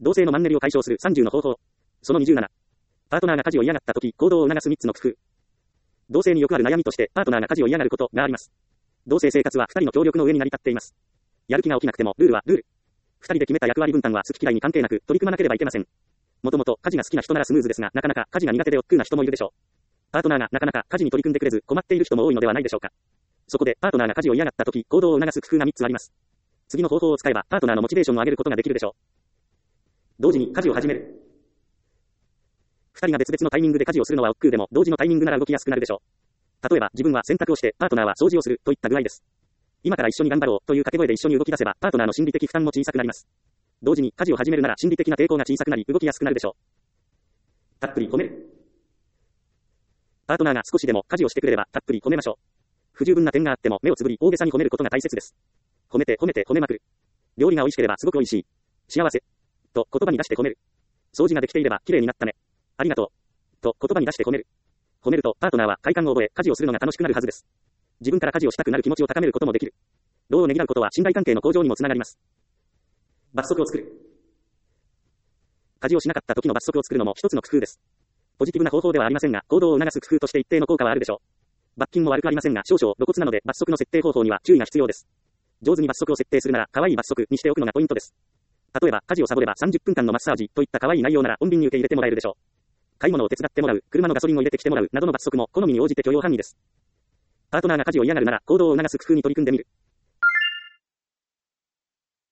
同性のマンネリを解消する30の方法。その27。パートナーが家事を嫌がった時、行動を促す3つの工夫。同性によくある悩みとして、パートナーが家事を嫌がることがあります。同性生活は2人の協力の上に成り立っています。やる気が起きなくても、ルールはルール。2人で決めた役割分担は好き嫌いに関係なく、取り組まなければいけません。もともと家事が好きな人ならスムーズですが、なかなか家事が苦手で億劫な人もいるでしょう。パートナーがなかなか家事に取り組んでくれず、困っている人も多いのではないでしょうか。そこで、パートナーが家事を嫌がった時、行動を促す工夫が3つあります。次の方法を使えば、パートナーのモチベーションを上げることができるでしょう。同時に家事を始める。2人が別々のタイミングで家事をするのは億劫でも、同時のタイミングなら動きやすくなるでしょう。例えば、自分は洗濯をして、パートナーは掃除をする、といった具合です。今から一緒に頑張ろう、という掛け声で一緒に動き出せば、パートナーの心理的負担も小さくなります。同時に家事を始めるなら心理的な抵抗が小さくなり、動きやすくなるでしょう。たっぷり褒める。パートナーが少しでも家事をしてくれれば、たっぷり褒めましょう。不十分な点があっても、目をつぶり、大げさに褒めることが大切です。褒めて褒めて褒めまくる。料理が美味しければすごく美味しい。幸せ。と言葉に出して褒める。掃除ができていれば綺麗になったね。ありがとう。と言葉に出して褒める。褒めるとパートナーは快感を覚え、家事をするのが楽しくなるはずです。自分から家事をしたくなる気持ちを高めることもできる。労をねぎらうことは信頼関係の向上にもつながります。罰則を作る。家事をしなかった時の罰則を作るのも一つの工夫です。ポジティブな方法ではありませんが、行動を促す工夫として一定の効果はあるでしょう。罰金も悪くありませんが、少々露骨なので罰則の設定方法には注意が必要です。上手に罰則を設定するなら、可愛い罰則にしておくのがポイントです。例えば、家事をサボれば30分間のマッサージといった可愛い内容なら穏便に受け入れてもらえるでしょう。買い物を手伝ってもらう、車のガソリンを入れてきてもらうなどの罰則も好みに応じて許容範囲です。パートナーが家事を嫌がるなら、行動を促す工夫に取り組んでみる。